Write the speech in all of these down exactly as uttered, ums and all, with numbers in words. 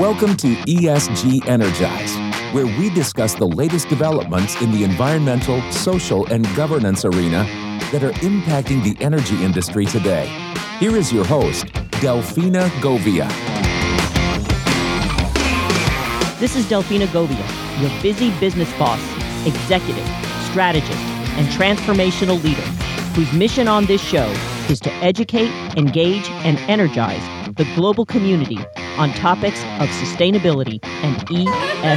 Welcome to E S G Energize, where we discuss the latest developments in the environmental, social, and governance arena that are impacting the energy industry today. Here is your host, Delfina Govia. This is Delfina Govia, your busy business boss, executive, strategist, and transformational leader, whose mission on this show is to educate, engage, and energize the global community on topics of sustainability and E S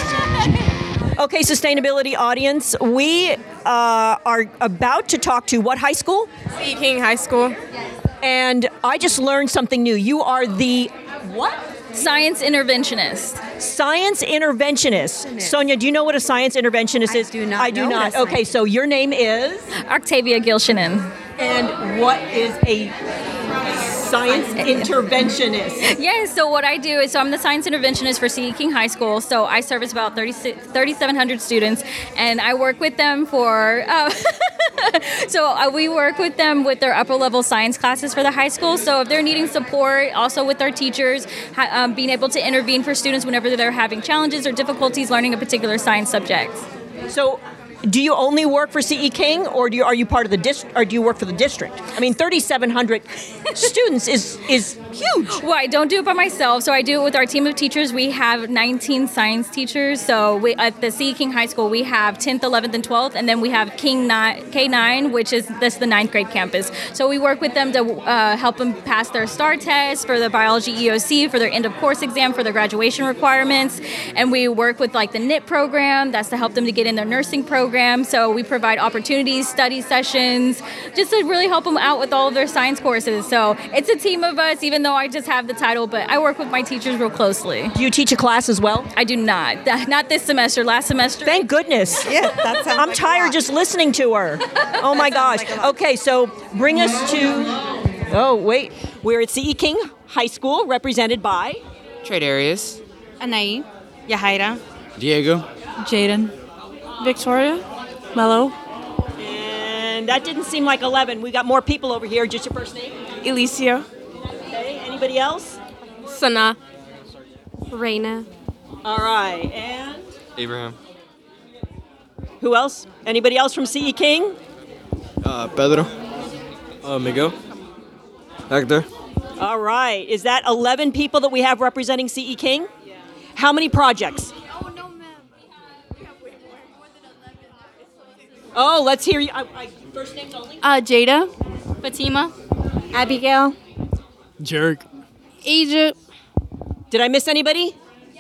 G. Okay, sustainability audience, we uh, are about to talk to what high school? C E King High School. And I just learned something new. You are the what? Science interventionist. Science interventionist. Sonia, do you know what a science interventionist I is? do not I do know not. what a Okay, so your name is? Octavia Gilshanen. And what is a science interventionist? Yes, so what I do is, so I'm the science interventionist for C E King High School. So I service about thirty-seven hundred students, and I work with them for, uh, so uh, we work with them with their upper level science classes for the high school. So if they're needing support, also with our teachers, ha- um, being able to intervene for students whenever they're having challenges or difficulties learning a particular science subject. So do you only work for C E King, or do you, are you part of the district, or do you work for the district? I mean, thirty-seven hundred students is is huge. Well, I don't do it by myself, so I do it with our team of teachers. We have nineteen science teachers. So we, at the C E King High School, we have tenth, eleventh, and twelfth, and then we have King K nine, which is this the ninth grade campus. So we work with them to uh, help them pass their STAR test for the biology E O C, for their end of course exam, for their graduation requirements, and we work with like the N I T program. That's to help them to get in their nursing program. So we provide opportunities, study sessions, just to really help them out with all of their science courses. So it's a team of us, even though I just have the title, but I work with my teachers real closely. Do you teach a class as well? I do not. Not this semester. Last semester. Thank goodness. Yeah, that sounds I'm like tired just listening to her. Oh my gosh. like a lot. Okay, so bring us to, oh wait, we're at C E King High School, represented by? Trade areas. Anai, Yahaira, Diego. Jaden. Victoria. Mello. And that didn't seem like eleven. We got more people over here. Just your first name? Alicia. Okay, anybody else? Sana, Reina. All right, and Abraham. who else? Anybody else from C E King? Uh, Pedro. Uh, Miguel. Hector. All right, is that eleven people that we have representing C E King? Yeah. How many projects? Oh, let's hear you. I, I, first names only? Uh, Jada. Fatima. Abigail. Jerk. Egypt. Did I miss anybody?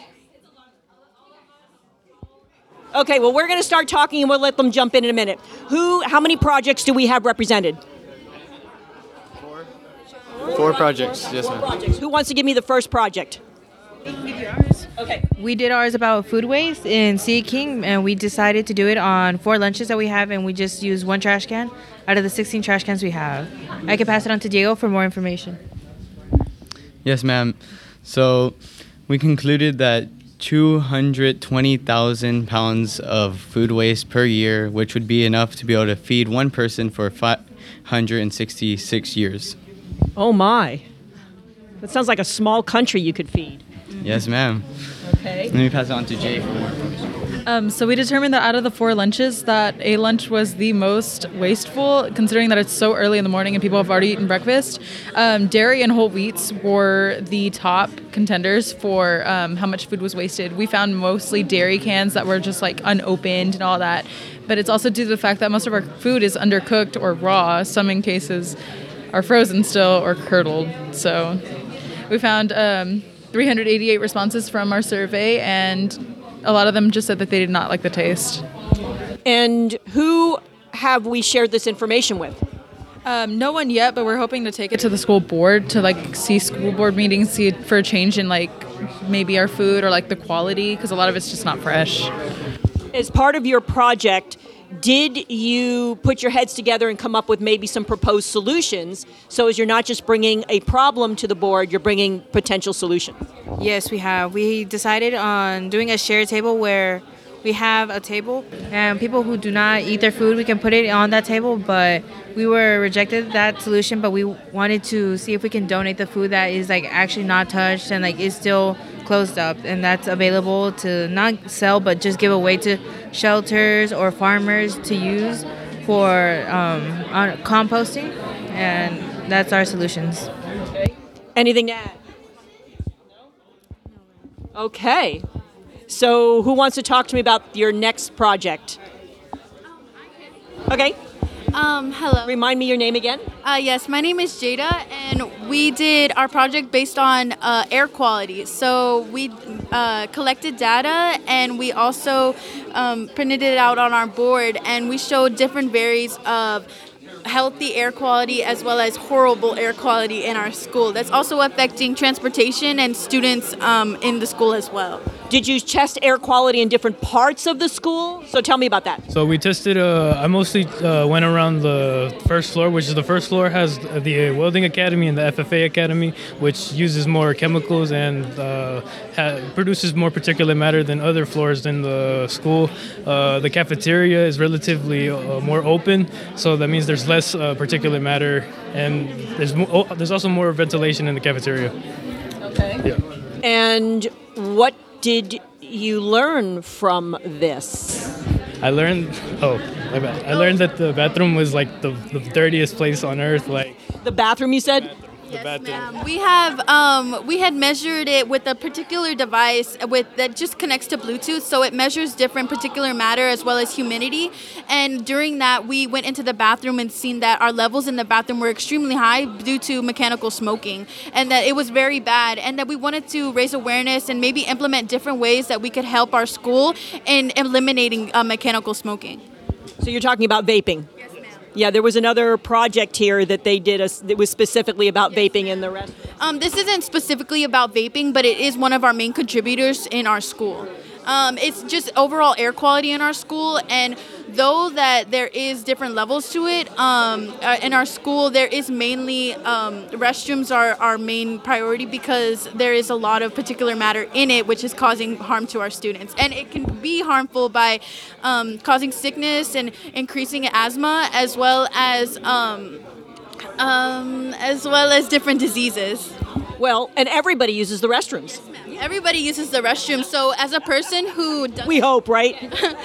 Okay, well, we're going to start talking and we'll let them jump in in a minute. Who, how many projects do we have represented? Four. Four projects, yes, ma'am. Projects. Who wants to give me the first project? Okay. We did ours about food waste in C E King, and we decided to do it on four lunches that we have, and we just use one trash can out of the sixteen trash cans we have. I can pass it on to Diego for more information. Yes, ma'am. So we concluded that two hundred twenty thousand pounds of food waste per year, which would be enough to be able to feed one person for five hundred sixty-six years. Oh, my. That sounds like a small country you could feed. Yes, ma'am. Okay. Let me pass it on to Jay for more information. Um, so we determined that out of the four lunches, that a lunch was the most wasteful, considering that it's so early in the morning and people have already eaten breakfast. Um, dairy and whole wheats were the top contenders for um, how much food was wasted. We found mostly dairy cans that were just like unopened and all that. But it's also due to the fact that most of our food is undercooked or raw. Some in cases are frozen still or curdled. So we found um, three hundred eighty-eight responses from our survey, and a lot of them just said that they did not like the taste. And who have we shared this information with? Um, no one yet, but we're hoping to take it to the school board to like see school board meetings, see for a change in like maybe our food or like the quality, because a lot of it's just not fresh. As part of your project, did you put your heads together and come up with maybe some proposed solutions, so as you're not just bringing a problem to the board, you're bringing potential solutions? Yes, we have. We decided on doing a shared table where we have a table, and people who do not eat their food, we can put it on that table, but we were rejected that solution, but we wanted to see if we can donate the food that is like actually not touched and like is still closed up, and that's available to not sell but just give away to shelters or farmers to use for um, on composting, and that's our solutions. Anything to add? Okay. So who wants to talk to me about your next project? Okay. Um, hello. Remind me your name again. Uh, yes, my name is Jada, and we did our project based on uh, air quality. So we uh, collected data, and we also um, printed it out on our board, and we showed different varies of healthy air quality as well as horrible air quality in our school. That's also affecting transportation and students um, in the school as well. Did you test air quality in different parts of the school? So tell me about that. So we tested, uh, I mostly uh, went around the first floor, which is the first floor has the Welding Academy and the F F A Academy, which uses more chemicals and uh, ha- produces more particulate matter than other floors in the school. Uh, the cafeteria is relatively uh, more open, so that means there's less uh, particulate matter, and there's, mo- oh, there's also more ventilation in the cafeteria. Okay. Yeah. And what did you learn from this? I learned, oh, my bad. I learned that the bathroom was like the, the dirtiest place on earth. Like the bathroom, you said? The bathroom. We have um, we had measured it with a particular device with that just connects to Bluetooth, so it measures different particulate matter as well as humidity. And during that, we went into the bathroom and seen that our levels in the bathroom were extremely high due to mechanical smoking, and that it was very bad. And that we wanted to raise awareness and maybe implement different ways that we could help our school in eliminating uh, mechanical smoking. So you're talking about vaping? Yeah, there was another project here that they did a, that was specifically about yes, vaping in the rest. Um, this isn't specifically about vaping, but it is one of our main contributors in our school. Um, it's just overall air quality in our school, and though that there is different levels to it, um, uh, in our school there is mainly um, restrooms are our main priority because there is a lot of particulate matter in it, which is causing harm to our students, and it can be harmful by um, causing sickness and increasing asthma, as well as um, um, as well as different diseases. Well, and everybody uses the restrooms. Everybody uses the restroom. So as a person who doesn't, we hope, right?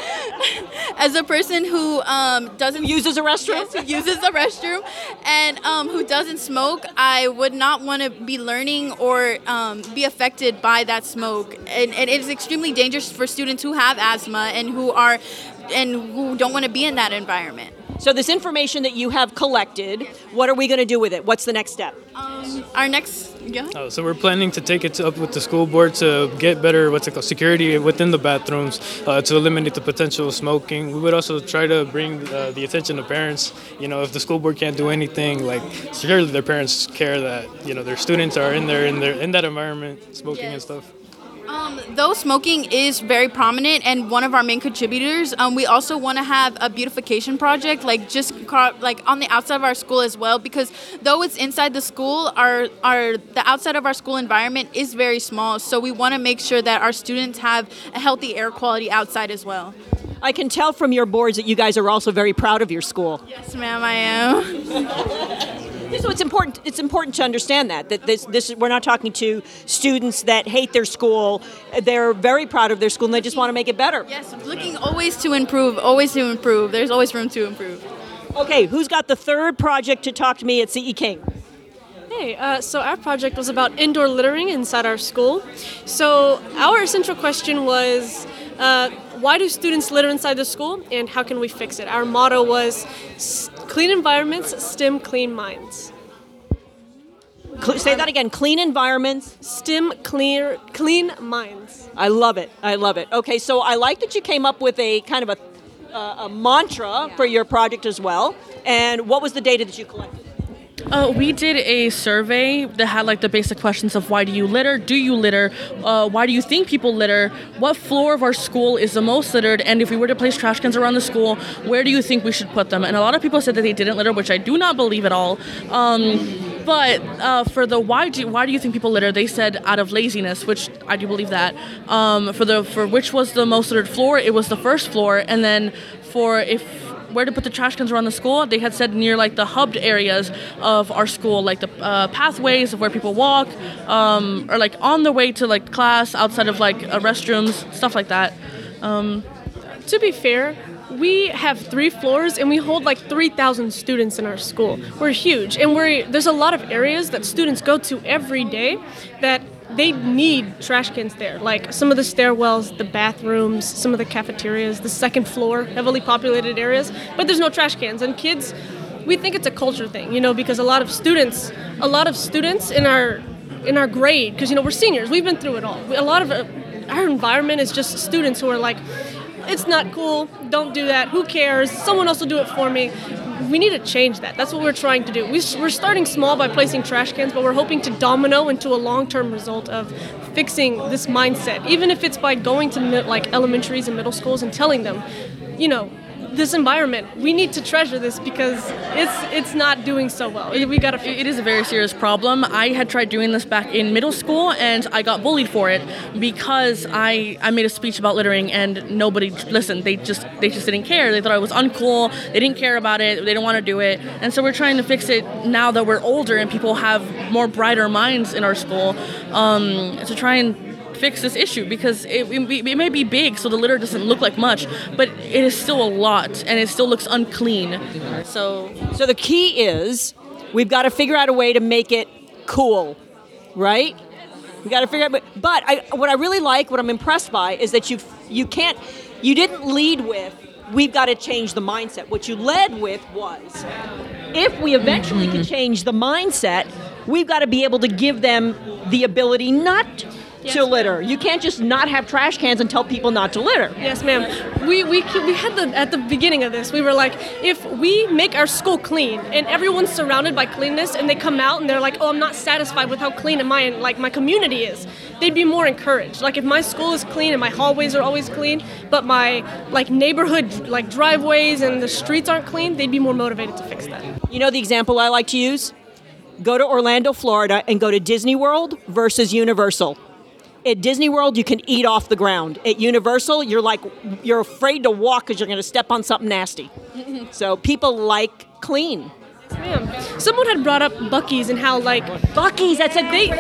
As a person who um, doesn't uses a restroom, yes, who uses the restroom, and um, who doesn't smoke, I would not want to be learning or um, be affected by that smoke. And, and it is extremely dangerous for students who have asthma and who are and who don't want to be in that environment. So this information that you have collected, what are we going to do with it? What's the next step? Um, our next, yeah. Oh, so we're planning to take it to, up with the school board to get better, what's it called, security within the bathrooms uh, to eliminate the potential of smoking. We would also try to bring uh, the attention of parents. You know, if the school board can't do anything, like surely their parents care that, you know, their students are in there in their in that environment smoking yes. and stuff. Um, though smoking is very prominent and one of our main contributors, um, we also want to have a beautification project, like just car- like on the outside of our school as well. Because though it's inside the school, our our the outside of our school environment is very small. So we want to make sure that our students have a healthy air quality outside as well. I can tell from your boards that you guys are also very proud of your school. Yes, ma'am, I am. So it's important. It's important to understand that that this this we're not talking to students that hate their school. They're very proud of their school and they just want to make it better. Yes, looking always to improve, always to improve. There's always room to improve. Okay, who's got the third project to talk to me at C E King? Hey, uh, so our project was about indoor littering inside our school. So our central question was, uh, why do students litter inside the school, and how can we fix it? Our motto was, clean environments, STEM clean minds. Cl- say that again, clean environments. STEM clear, clean minds. I love it, I love it. Okay, so I like that you came up with a kind of a, uh, a mantra yeah. for your project as well. And what was the data that you collected? Uh, we did a survey that had like the basic questions of why do you litter, do you litter, uh, why do you think people litter, what floor of our school is the most littered, and if we were to place trash cans around the school, where do you think we should put them? And a lot of people said that they didn't litter, which I do not believe at all. Um, but uh, for the why do why do you think people litter, they said out of laziness, which I do believe that. Um, for the for which was the most littered floor, it was the first floor, and then for if where to put the trash cans around the school, they had said near like the hubbed areas of our school, like the uh, pathways of where people walk, um, or like on the way to like class, outside of like uh, restrooms, stuff like that. Um, to be fair, we have three floors and we hold like three thousand students in our school. We're huge, and we're there's a lot of areas that students go to every day that they need trash cans there. Like some of the stairwells, the bathrooms, some of the cafeterias, the second floor, heavily populated areas, but there's no trash cans. And kids, we think it's a culture thing, you know, because a lot of students, a lot of students in our in our grade, because you know we're seniors, we've been through it all. A lot of uh, our environment is just students who are like, it's not cool, don't do that, who cares, someone else will do it for me. We need to change that. That's what we're trying to do. We, we're starting small by placing trash cans, but we're hoping to domino into a long-term result of fixing this mindset, even if it's by going to like elementaries and middle schools and telling them, you know, this environment, we need to treasure this because it's it's not doing so well. We gotta fix it. It is a very serious problem. I had tried doing this back in middle school, and I got bullied for it because I, I made a speech about littering, and nobody listened. They just they just didn't care. They thought I was uncool. They didn't care about it. They didn't want to do it. And so we're trying to fix it now that we're older and people have more brighter minds in our school, um, to try and fix this issue, because it, it, it may be big so the litter doesn't look like much, but it is still a lot and it still looks unclean. So so the key is we've got to figure out a way to make it cool, right? We got to figure out, but I, what I really like, what I'm impressed by, is that you you can't, you didn't lead with, we've got to change the mindset. What you led with was, if we eventually can change the mindset, we've got to be able to give them the ability not Yes, to litter. Ma'am. You can't just not have trash cans and tell people not to litter. Yes, ma'am. We we we had the at the beginning of this. We were like, if we make our school clean and everyone's surrounded by cleanness, and they come out and they're like, oh, I'm not satisfied with how clean my like my community is, they'd be more encouraged. Like if my school is clean and my hallways are always clean, but my like neighborhood like driveways and the streets aren't clean, they'd be more motivated to fix that. You know the example I like to use? Go to Orlando, Florida, and go to Disney World versus Universal. At Disney World, you can eat off the ground. At Universal, you're like, you're afraid to walk because you're going to step on something nasty. So people like clean. Ma'am, someone had brought up Buc-ee's and how like Buc-ee's, that's a they.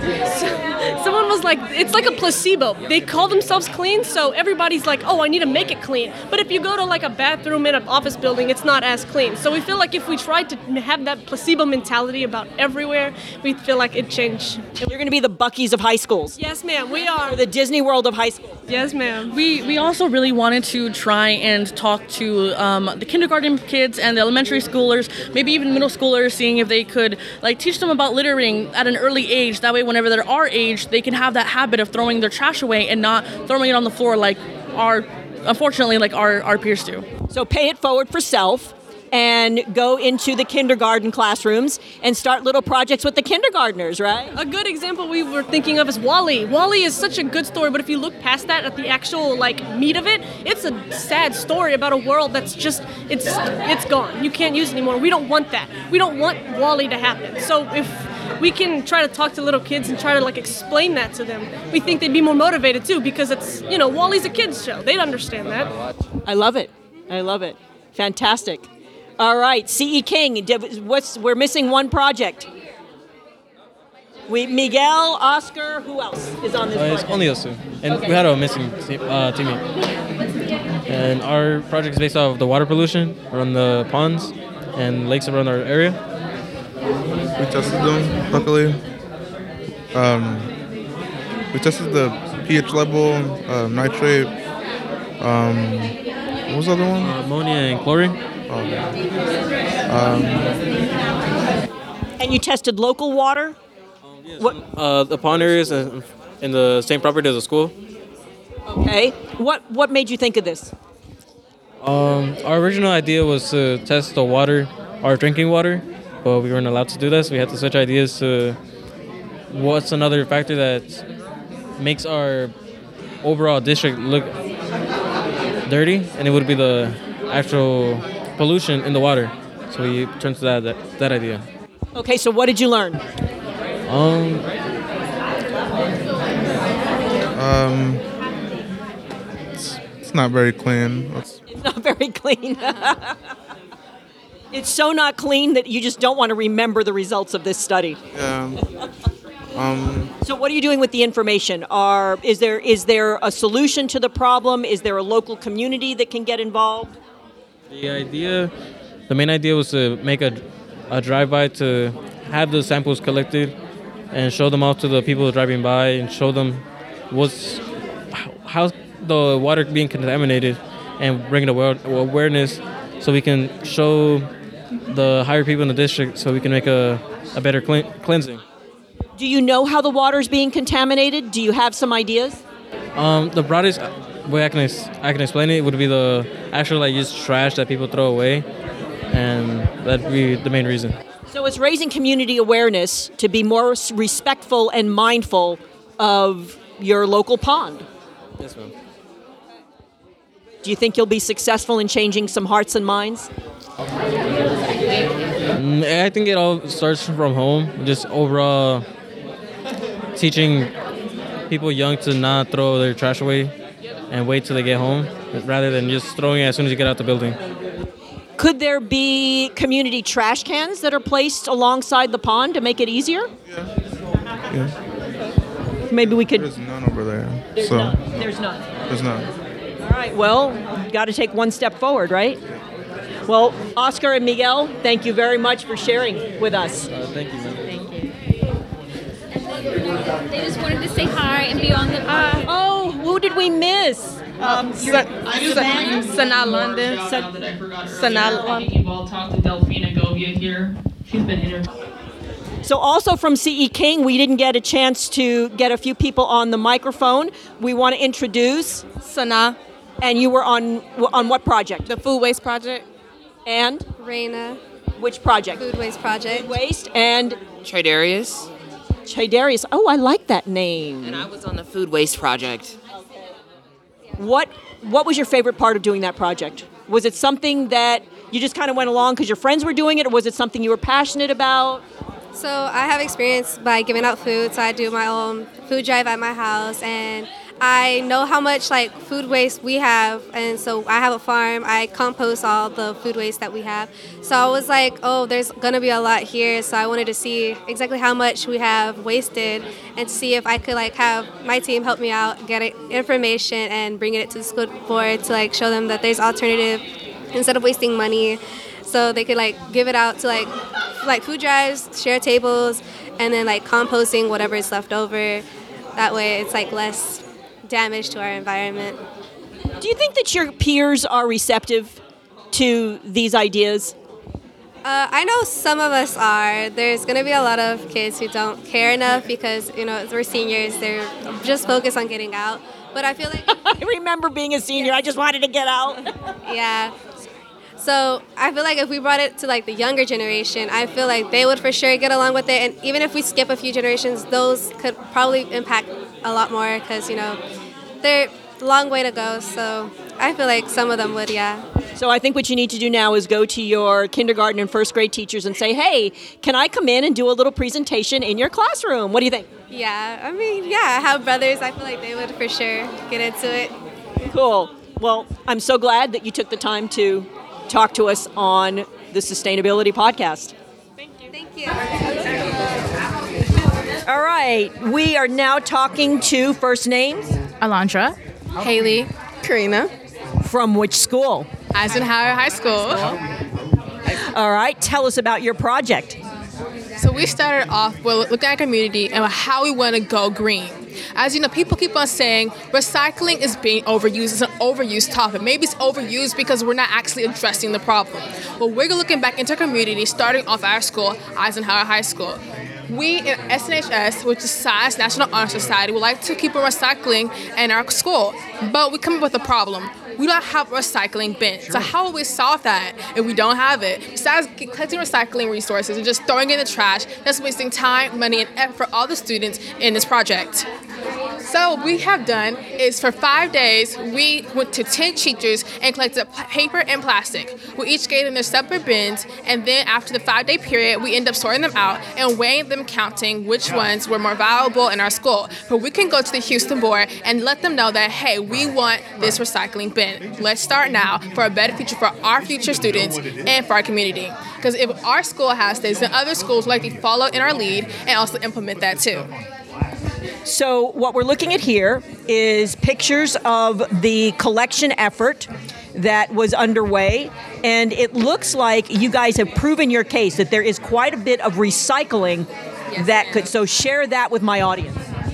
Someone was like, it's like a placebo. They call themselves clean, so everybody's like, oh, I need to make it clean. But if you go to like a bathroom in an office building, it's not as clean. So we feel like if we tried to have that placebo mentality about everywhere, we feel like it'd change. You're going to be the Buc-ee's of high schools. Yes, ma'am, we are. Or the Disney World of high schools. Yes, ma'am. We we also really wanted to try and talk to um, the kindergarten kids and the elementary schoolers, maybe even middle schoolers, seeing if they could like teach them about littering at an early age. That way, whenever they're our age, they can have that habit of throwing their trash away and not throwing it on the floor like our, unfortunately, like our, our peers do. So pay it forward for self and go into the kindergarten classrooms and start little projects with the kindergartners, right? A good example we were thinking of is WALL-E. WALL-E is such a good story, but if you look past that at the actual like meat of it, it's a sad story about a world that's just, it's it's gone. You can't use it anymore. We don't want that. We don't want WALL-E to happen. So if we can try to talk to little kids and try to like explain that to them, we think they'd be more motivated too, because it's, you know, WALL-E's a kid's show. They'd understand that. I love it. I love it. Fantastic. All right, C E King, what's, we're missing one project. We Miguel, Oscar, who else is on this uh, project? It's only us two. And okay. We had a missing team, uh, teammate. And our project is based off the water pollution around the ponds and lakes around our area. We tested them, luckily. Um, we tested the pH level, uh, nitrate, um, what was the other one? Uh, ammonia and chlorine. Um, um, and you tested local water? Um, yes. What? Uh, the pond areas in the same property as the school. Okay. What what made you think of this? Um, our original idea was to test the water, our drinking water, but we weren't allowed to do this. We had to switch ideas to what's another factor that makes our overall district look dirty, and it would be the actual pollution in the water. So we turned to that, that that idea. Okay, so what did you learn? Um. Um. It's, it's it's not very clean. It's, It's not very clean. It's so not clean that you just don't want to remember the results of this study. yeah. Um, So what are you doing with the information? Are is there is there a solution to the problem? Is there a local community that can get involved? The idea, the main idea was to make a, a drive-by to have the samples collected and show them off to the people driving by and show them what's how the water being contaminated and bring the aware- awareness so we can show the higher people in the district so we can make a, a better clean, cleansing. Do you know how the water is being contaminated? Do you have some ideas? Um, the broadest way I can ex- I can explain it would be the actual like just trash that people throw away, and that'd be the main reason. So it's raising community awareness to be more s- respectful and mindful of your local pond. Yes, ma'am. Do you think you'll be successful in changing some hearts and minds? Mm, I think it all starts from home, just overall teaching people young to not throw their trash away and wait till they get home rather than just throwing it as soon as you get out the building. Could there be community trash cans that are placed alongside the pond to make it easier? yeah. Maybe we could. There's none over there. There's so none. There's none. There's none. All right. Well, got to take one step forward, right? Well, Oscar and Miguel, thank you very much for sharing with us. Uh, thank you, man. Thank you. They just wanted to say hi and be on the. Uh, oh, who did we miss? Um, Savannah? Sana London. Sana London. You've all talked to Delphina Govia here. She's been interviewed. So also from C E King, we didn't get a chance to get a few people on the microphone. We want to introduce Sana. And you were on on what project? The Food Waste Project. And? Raina. Which project? Food Waste Project. Food Waste and? Tridarius. Tridarius. Oh, I like that name. And I was on the Food Waste Project. What What was your favorite part of doing that project? Was it something that you just kind of went along because your friends were doing it, or was it something you were passionate about? So I have experience by giving out food, so I do my own food drive at my house, and I know how much like food waste we have, and so I have a farm. I compost all the food waste that we have. So I was like, oh, there's gonna be a lot here, so I wanted to see exactly how much we have wasted and see if I could like have my team help me out, get it, information, and bring it to the school board to like show them that there's alternative instead of wasting money. So they could like give it out to like like food drives, share tables, and then like composting whatever is left over. That way it's like less damage to our environment. Do you think that your peers are receptive to these ideas? Uh, I know some of us are. There's going to be a lot of kids who don't care enough because, you know, we're seniors. They're just focused on getting out. But I feel like... I remember being a senior. I just wanted to get out. Yeah. So I feel like if we brought it to like the younger generation, I feel like they would for sure get along with it. And even if we skip a few generations, those could probably impact a lot more because, you know, they're a long way to go. So I feel like some of them would, yeah. So I think what you need to do now is go to your kindergarten and first grade teachers and say, hey, can I come in and do a little presentation in your classroom? What do you think? Yeah, I mean, yeah, I have brothers. I feel like they would for sure get into it. Cool. Well, I'm so glad that you took the time to talk to us on the Sustainability Podcast. Thank you. Thank you. All right. We are now talking to first names. Alondra. Haley. Karina. From which school? Eisenhower High School. All right. Tell us about your project. So we started off with looking at our community and how we want to go green. As you know, people keep on saying recycling is being overused. It's an overused topic. Maybe it's overused because we're not actually addressing the problem. Well, we're looking back into our community, starting off our school, Eisenhower High School. We in S N H S, which is Science National Honor Society, would like to keep on recycling in our school, but we come up with a problem. We don't have a recycling bin. Sure. So how will we solve that if we don't have it? Besides collecting recycling resources and just throwing it in the trash, that's wasting time, money, and effort for all the students in this project. So what we have done is for five days, we went to ten teachers and collected paper and plastic. We each gave them their separate bins, and then after the five-day period, we end up sorting them out and weighing them, counting which ones were more valuable in our school. But we can go to the Houston board and let them know that, hey, we want this recycling bin. Let's start now for a better future for our future students and for our community. Because if our school has this, then other schools will likely follow in our lead and also implement that too. So what we're looking at here is pictures of the collection effort that was underway, and it looks like you guys have proven your case that there is quite a bit of recycling that could, so share that with my audience.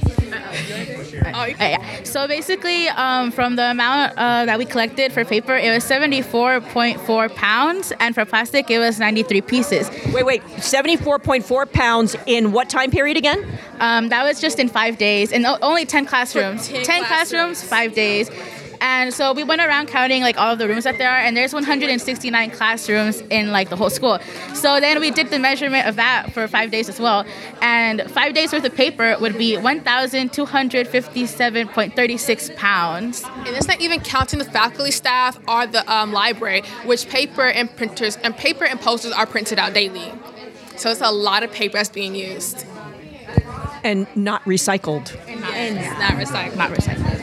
Oh, yeah. So basically, um, from the amount uh, that we collected for paper, it was seventy-four point four pounds, and for plastic, it was ninety-three pieces. Wait, wait, seventy-four point four pounds in what time period again? Um, that was just in five days, and o- only ten classrooms. ten ten classrooms, five days. And so we went around counting like all of the rooms that there are, and there's one hundred sixty-nine classrooms in like the whole school. So then we did the measurement of that for five days as well. And five days worth of paper would be one thousand two hundred fifty-seven point three six pounds. And it's not even counting the faculty, staff, or the um, library, which paper and printers and paper and posters are printed out daily. So it's a lot of paper that's being used. And not recycled. And not, and not recycled. Not recycled.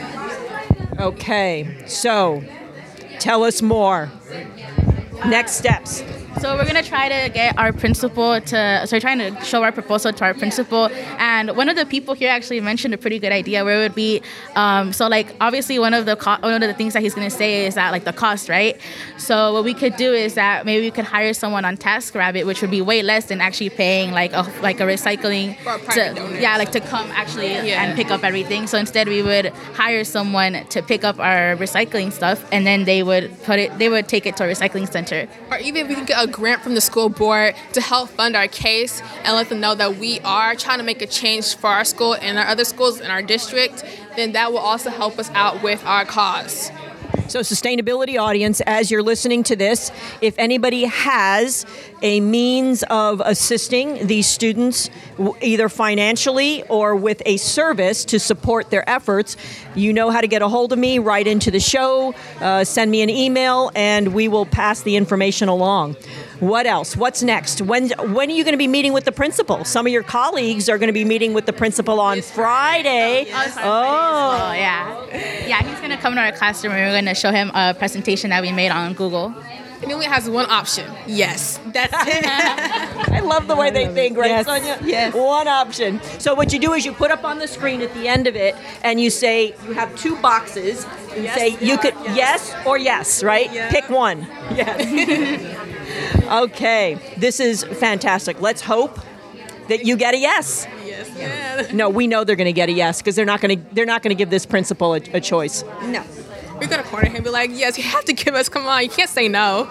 Okay, so tell us more. Next steps. So we're going to try to get our principal to, so we're trying to show our proposal to our principal. And one of the people here actually mentioned a pretty good idea where it would be, um, so like obviously one of the co- one of the things that he's going to say is that like the cost, right? So what we could do is that maybe we could hire someone on TaskRabbit, which would be way less than actually paying like a, like a recycling, For a private donor. yeah, like to come actually Yeah. and pick up everything. So instead we would hire someone to pick up our recycling stuff, and then they would put it, they would take it to a recycling center. Or even we can get a grant from the school board to help fund our case and let them know that we are trying to make a change for our school and our other schools in our district, then that will also help us out with our cause. So sustainability audience, as you're listening to this, if anybody has a means of assisting these students w- either financially or with a service to support their efforts, you know how to get a hold of me, write into the show, uh, send me an email, and we will pass the information along. What else? What's next? When when are you going to be meeting with the principal? Some of your colleagues are going to be meeting with the principal on Friday. Oh, oh yeah. Yeah, he's going to come to our classroom and we're going to show him a presentation that we made on Google. And he only has one option. Yes. That's it. I love the way they think, right, Yes. Sonia? Yes. One option. So what you do is you put up on the screen at the end of it, and you say, you have two boxes, and Yes, say you or could yes. yes or yes, right? Yeah. Pick one. Yes. Okay, this is fantastic. Let's hope that you get a yes. Yes, yeah. No, we know they're going to get a yes because they're not going to they're not going to give this principal a, a choice. No. We're going to corner him and be like, yes, you have to give us, come on, you can't say no.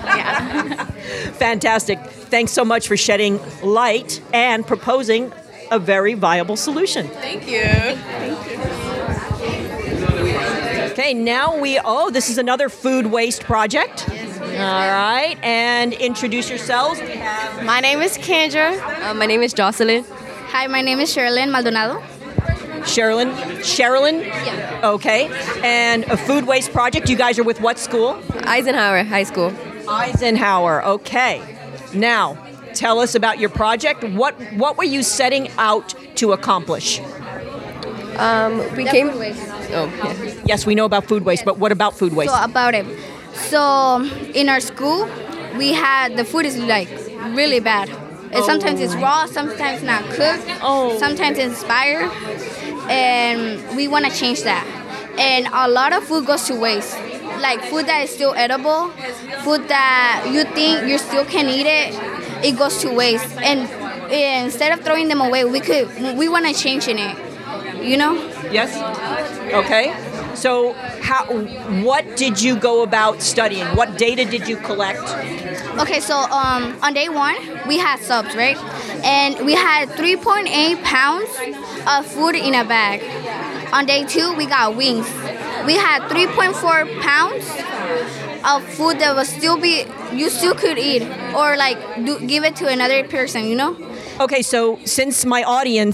Fantastic. Thanks so much for shedding light and proposing a very viable solution. Thank you. Thank you. Okay, now we, oh, this is another food waste project. All right, and introduce yourselves. We have My name is Kendra. Uh, my name is Jocelyn. Hi, my name is Sherilyn Maldonado. Sherilyn. Sherilyn? Yeah. Okay, and a food waste project. You guys are with what school? Eisenhower High School. Eisenhower, okay. Now, tell us about your project. What what were you setting out to accomplish? Um, we The came. food waste. Oh, yeah. Yes, we know about food waste, but what about food waste? So about it. So in our school, we had the food is like really bad. And sometimes it's raw, sometimes not cooked, oh. sometimes it's expired, and we want to change that. And a lot of food goes to waste, like food that is still edible, food that you think you still can eat it, it goes to waste. And, and instead of throwing them away, we could we want to change in it, you know? Yes. Okay. So, how? What did you go about studying? What data did you collect? Okay, so um, on day one, we had subs, right? And we had three point eight pounds of food in a bag. On day two, we got wings. We had three point four pounds of food that was still be, you still could eat, or like do, give it to another person, you know? Okay, so since my audience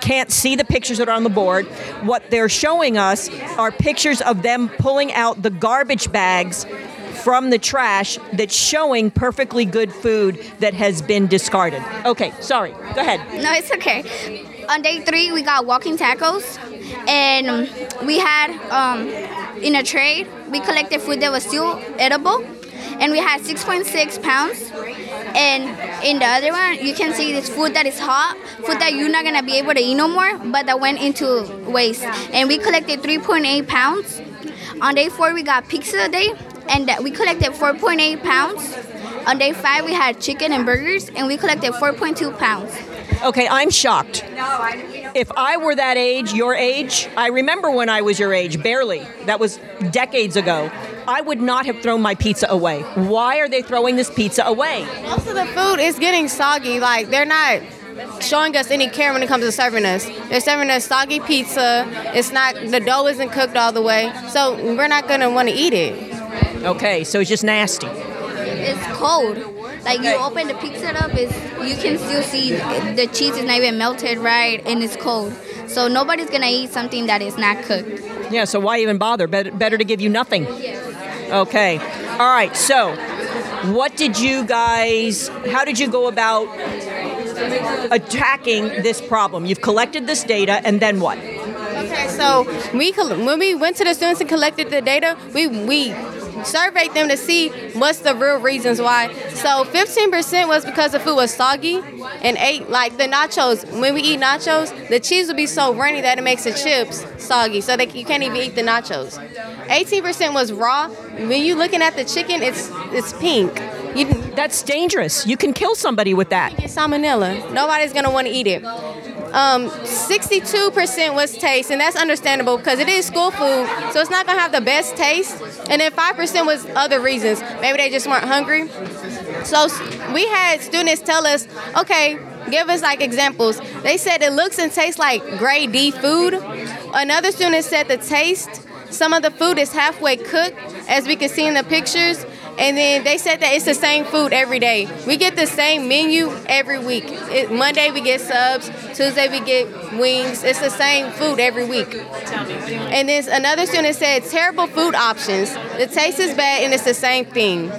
can't see the pictures that are on the board. What they're showing us are pictures of them pulling out the garbage bags from the trash that's showing perfectly good food that has been discarded. Okay, sorry. Go ahead. No, it's okay. On day three, we got walking tacos, and we had um, in a tray, we collected food that was still edible, and we had six point six pounds. And in the other one, you can see this food that is hot, food that you're not gonna be able to eat no more, but that went into waste. And we collected three point eight pounds. On day four, we got pizza day, and we collected four point eight pounds. On day five, we had chicken and burgers, and we collected four point two pounds. Okay, I'm shocked. If I were that age, your age, I remember when I was your age, barely. That was decades ago. I would not have thrown my pizza away. Why are they throwing this pizza away? Most of the food is getting soggy. Like, they're not showing us any care when it comes to serving us. They're serving us soggy pizza. It's not, the dough isn't cooked all the way. So we're not going to want to eat it. Okay, so it's just nasty. It's cold. Like, you open the pizza up, it's, you can still see the cheese is not even melted right, and it's cold. So nobody's going to eat something that is not cooked. Yeah, so why even bother? Better, better to give you nothing. Okay. All right, so what did you guys, how did you go about attacking this problem? You've collected this data, and then what? Okay, so we when we went to the students and collected the data, we we surveyed them to see what's the real reasons why. So fifteen percent was because the food was soggy, and eight, like the nachos, when we eat nachos, the cheese will be so runny that it makes the chips soggy, so that you can't even eat the nachos. eighteen percent was raw. When you looking at the chicken, it's it's pink. You, That's dangerous. You can kill somebody with that. You get salmonella. Nobody's gonna want to eat it. Um, sixty-two percent was taste, and that's understandable because it is school food, so it's not gonna have the best taste. And then five percent was other reasons. Maybe they just weren't hungry. So we had students tell us, okay, give us like examples. They said it looks and tastes like grade D food. Another student said the taste, some of the food is halfway cooked, as we can see in the pictures. And then they said that it's the same food every day. We get the same menu every week. It, Monday we get subs, Tuesday we get wings. It's the same food every week. And then another student said terrible food options. The taste is bad and it's the same thing.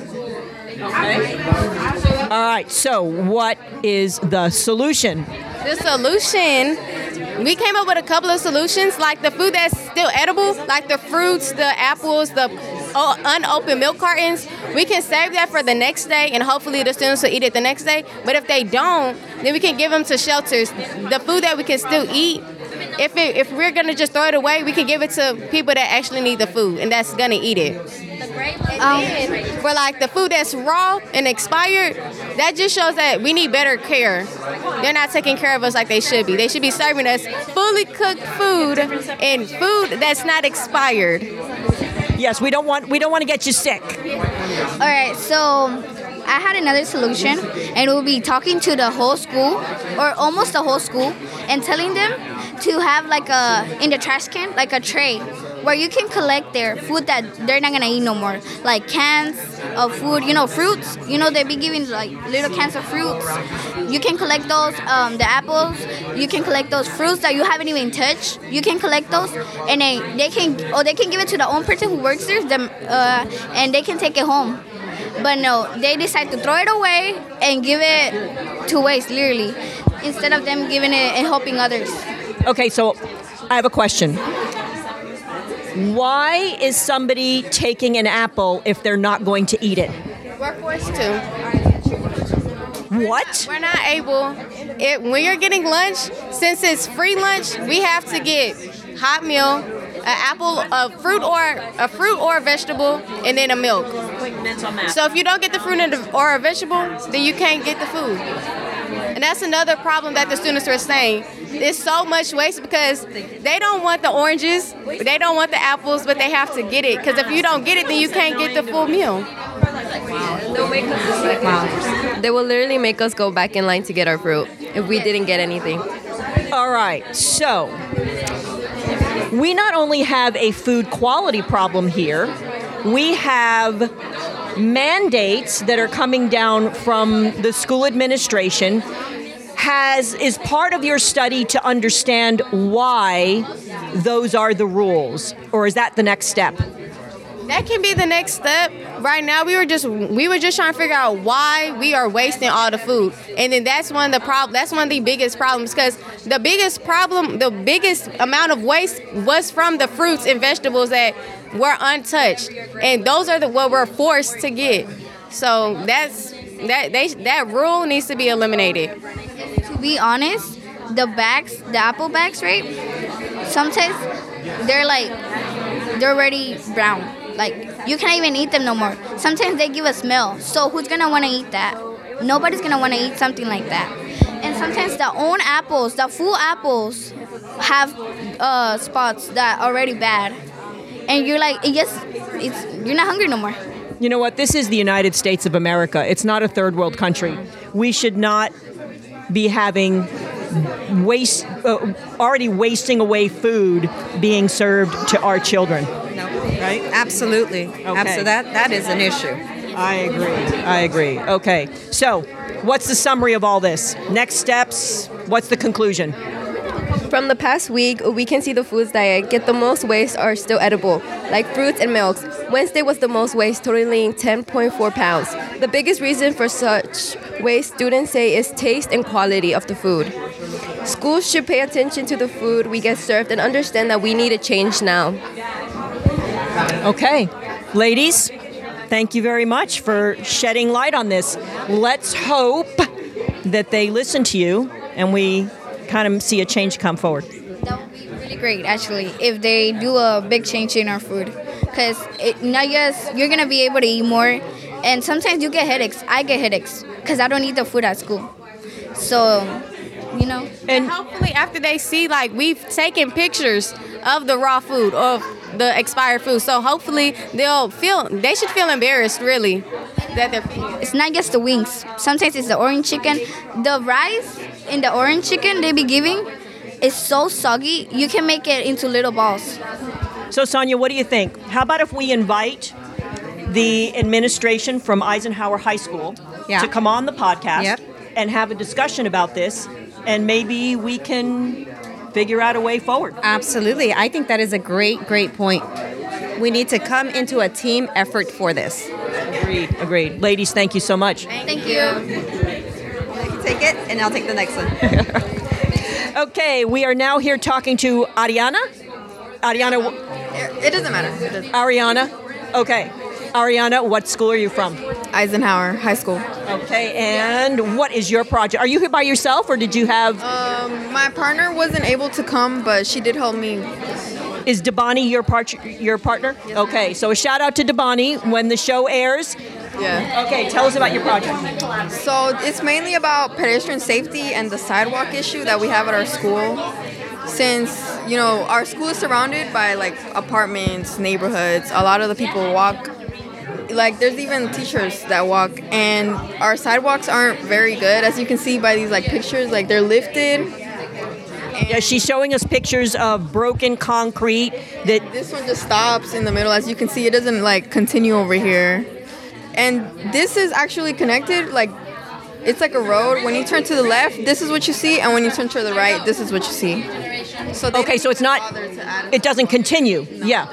Okay. All right, so what is the solution? The solution, we came up with a couple of solutions, like the food that's still edible, like the fruits, the apples, the unopened milk cartons. We can save that for the next day, and hopefully the students will eat it the next day. But if they don't, then we can give them to shelters. The food that we can still eat, if it, if we're going to just throw it away, we can give it to people that actually need the food, and that's going to eat it. Um, for like the food that's raw and expired, that just shows that we need better care. They're not taking care of us like they should be. They should be serving us fully cooked food and food that's not expired. Yes, we don't want we don't want to get you sick. All right, so I had another solution, and we'll be talking to the whole school, or almost the whole school, and telling them to have like a, in the trash can, like a tray where you can collect their food that they're not gonna eat no more, like cans of food, you know, fruits. You know, they be giving like little cans of fruits. You can collect those, um, the apples. You can collect those fruits that you haven't even touched. You can collect those, and they they can, or they can give it to the own person who works there, them, uh, and they can take it home. But no, they decide to throw it away and give it to waste, literally, instead of them giving it and helping others. Okay, so I have a question. Why is somebody taking an apple if they're not going to eat it? We're forced to. What? We're not able. It, when you're getting lunch, since it's free lunch, we have to get hot meal, an apple, a fruit or a fruit or a vegetable, and then a milk. So if you don't get the fruit or a vegetable, then you can't get the food. And that's another problem that the students were saying. There's so much waste because they don't want the oranges, they don't want the apples, but they have to get it. Because if you don't get it, then you can't get the full meal. They'll make us, wow. They will literally make us go back in line to get our fruit if we didn't get anything. All right, so we not only have a food quality problem here, we have mandates that are coming down from the school administration. has is part of your study to understand why those are the rules, or is that the next step? That can be the next step. Right now, we were just we were just trying to figure out why we are wasting all the food, and then that's one of the prob- That's one of the biggest problems, because the biggest problem, the biggest amount of waste was from the fruits and vegetables that were untouched, and those are the what we're forced to get. So that's that they that rule needs to be eliminated. To be honest, the bags, the apple bags, right? Sometimes they're like they're already brown. Like, you can't even eat them no more. Sometimes they give a smell. So who's going to want to eat that? Nobody's going to want to eat something like that. And sometimes the own apples, the full apples, have uh, spots that are already bad. And you're like, it just, it's, you're not hungry no more. You know what? This is the United States of America. It's not a third world country. We should not be having waste, uh, already wasting away food being served to our children. Right? Absolutely. Okay. Absolutely. That, that is an issue. I agree. I agree. Okay. So, what's the summary of all this? Next steps? What's the conclusion? From the past week, we can see the foods that get the most waste are still edible, like fruits and milks. Wednesday was the most waste, totaling ten point four pounds. The biggest reason for such waste, students say, is taste and quality of the food. Schools should pay attention to the food we get served and understand that we need a change now. Okay. Ladies, thank you very much for shedding light on this. Let's hope that they listen to you and we kind of see a change come forward. That would be really great, actually, if they do a big change in our food. Because not just you're going to be able to eat more, and sometimes you get headaches. I get headaches because I don't eat the food at school. So, you know. And hopefully after they see, like, we've taken pictures of the raw food, of the expired food. So hopefully they'll feel, they should feel embarrassed, really, that they're feeding. It's not just the wings. Sometimes it's the orange chicken. The rice in the orange chicken they be giving is so soggy, you can make it into little balls. So, Sonia, what do you think? How about if we invite the administration from Eisenhower High School yeah. to come on the podcast yep. and have a discussion about this, and maybe we can figure out a way forward. Absolutely. I think that is a great, great point. We need to come into a team effort for this. Agreed. Agreed. Ladies, thank you so much. Thank you. Take it, and I'll take the next one. Okay, we are now here talking to Ariana. Ariana. It doesn't matter. It doesn't. Ariana. Okay. Ariana, what school are you from? Eisenhower High School. Okay, and what is your project? Are you here by yourself, or did you have... Um, my partner wasn't able to come, but she did help me. Is Dabani your, part- your partner? Yes. Okay, so a shout out to Dabani when the show airs. Yeah. Okay, tell us about your project. So it's mainly about pedestrian safety and the sidewalk issue that we have at our school. Since, you know, our school is surrounded by, like, apartments, neighborhoods, a lot of the people walk. Like, there's even teachers that walk, and our sidewalks aren't very good, as you can see by these, like, pictures. Like, they're lifted. Yeah, she's showing us pictures of broken concrete. That this one just stops in the middle. As you can see, it doesn't, like, continue over here. And this is actually connected, like, it's like a road. When you turn to the left, this is what you see, and when you turn to the right, this is what you see. So okay, so it's not, it doesn't continue. No, yeah.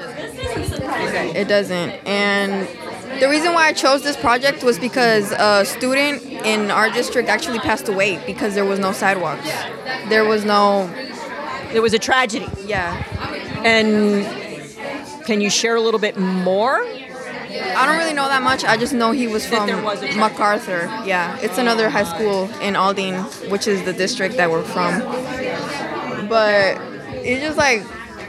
It doesn't. And the reason why I chose this project was because a student in our district actually passed away because there was no sidewalks. There was no... There was a tragedy. Yeah. And can you share a little bit more? I don't really know that much. I just know he was from MacArthur. Yeah, it's another high school in Aldine, which is the district that we're from. But it's just like,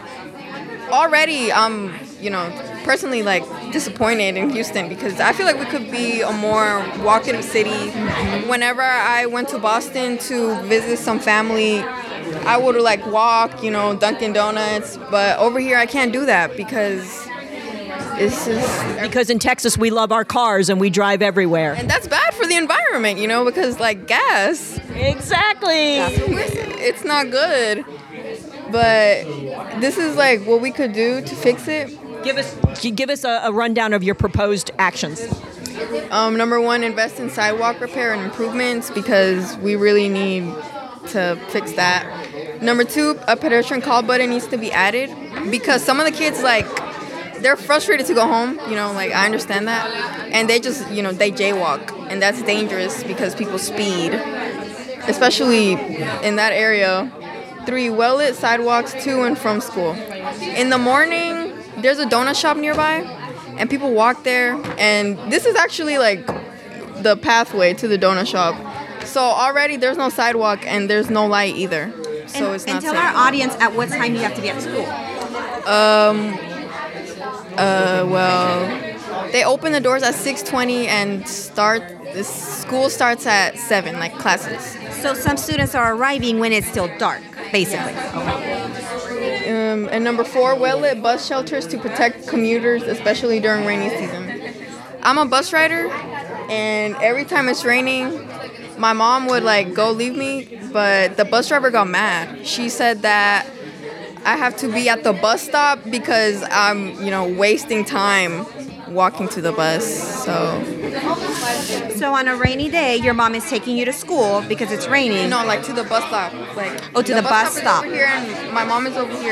already I'm, you know, personally, like, disappointed in Houston because I feel like we could be a more walkative city. Whenever I went to Boston to visit some family, I would like walk, you know, Dunkin' Donuts. But over here, I can't do that because it's just... Because in Texas, we love our cars and we drive everywhere. And that's bad for the environment, you know, because, like, gas. Exactly. It's not good. But this is, like, what we could do to fix it. Give us give us a, a rundown of your proposed actions. Um, number one, invest in sidewalk repair and improvements because we really need to fix that. Number two, a pedestrian call button needs to be added because some of the kids, like, they're frustrated to go home, you know, like, I understand that. And they just, you know, they jaywalk, and that's dangerous because people speed, especially in that area. Three, well-lit sidewalks to and from school. In the morning, there's a donut shop nearby, and people walk there, and this is actually, like, the pathway to the donut shop. So already there's no sidewalk, and there's no light either. So and, it's not and tell safe. our audience at what time you have to be at school. Um, uh, well, they open the doors at six twenty and start, the school starts at seven, like classes. So some students are arriving when it's still dark, basically. Um, and number four, well-lit bus shelters to protect commuters, especially during rainy season. I'm a bus rider, and every time it's raining, my mom would like go leave me, but the bus driver got mad. She said that I have to be at the bus stop because I'm, you know, wasting time walking to the bus. So So on a rainy day, your mom is taking you to school because it's raining. No, like to the bus stop. Like oh, to the, the bus, bus stop. stop. Is over here and my mom is over here.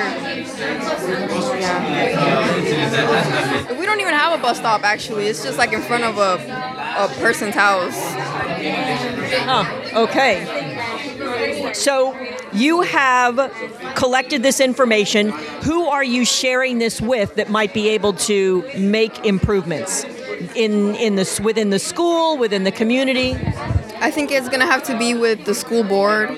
Yeah. We don't even have a bus stop actually. It's just like in front of a a person's house. Huh. Okay. So you have collected this information. Who are you sharing this with that might be able to make improvements in in the within the school, within the community? I think it's gonna have to be with the school board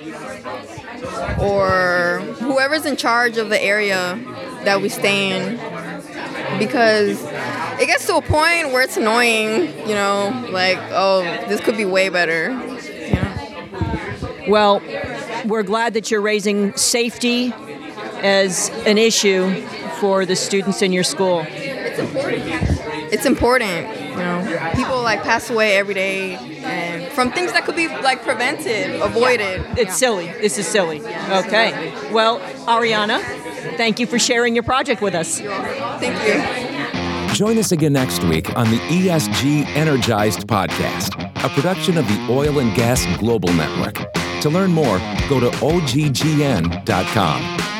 or whoever's in charge of the area that we stay in, because it gets to a point where it's annoying. You know, like, oh, this could be way better. You know? Well, we're glad that you're raising safety as an issue for the students in your school. It's important. It's important. You know, people like pass away every day, and from things that could be like prevented, avoided. Yeah. It's yeah. silly. This is silly. Yeah, okay. Silly. Well, Ariana, thank you for sharing your project with us. Thank you. Join us again next week on the E S G Energized podcast, a production of the Oil and Gas Global Network. To learn more, go to O G G N dot com.